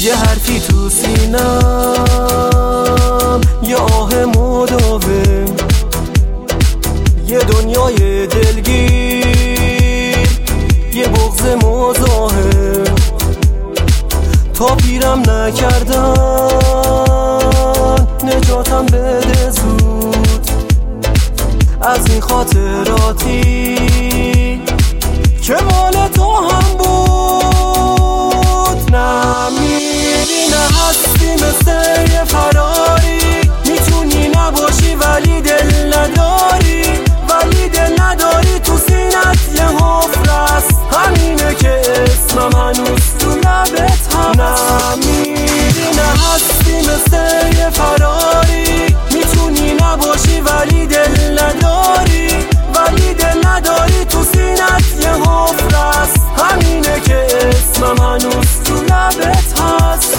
یه حرفی تو سینم، یه آه مداوم، یه دنیای دلگیر، یه بغض مزاحم. تا پیرم نکردن نجاتم بده زود از این خاطراتی که مال تو هم بود. نمیری نه هستی مثل یه فراری، میتونی نباشی ولی دل نداری، ولی دل نداری تو سینت یه حفره است، همینه که اسمم هنوز تو لبت هست. نمیری نه هستی مثل یه فراری، میتونی نباشی ولی دل نداری، ولی دل نداری تو سینت یه حفره است، همینه که اسمم هنوز تو لبت هست.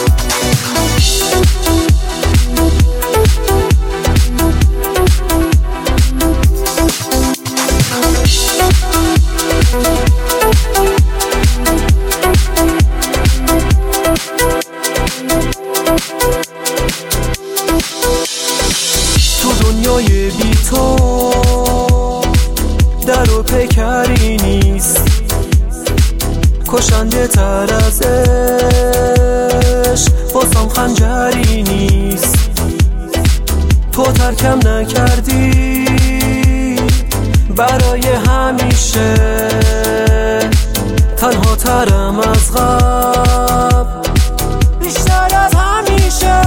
تو دنیای بی تو در و پیکری نیست، کشنده تر از عشق بازم خنجری نیست. تو ترکم نکردی برای همیشه، تنها ترم از قبل بیشتر از همیشه.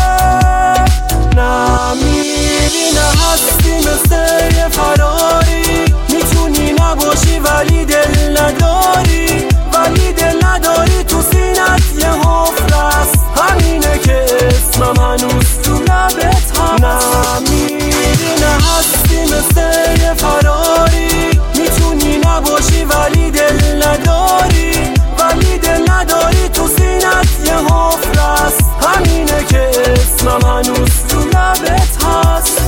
نمیری نه هستی مثل یه فراری، میتونی نباشی ولی دل نداری، ولی دل نداری تو سینت یه حفره است، همینه که اسمم هنوز تو لبت هست. نمیری نه هستی مثل یه فراری، میتونی نباشی ولی دل نداری، ولی دل نداری تو سینت یه حفره است، همینه که اسمم هنوز تو لبت هست.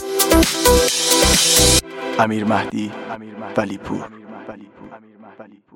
امیر مهدی ولیپور.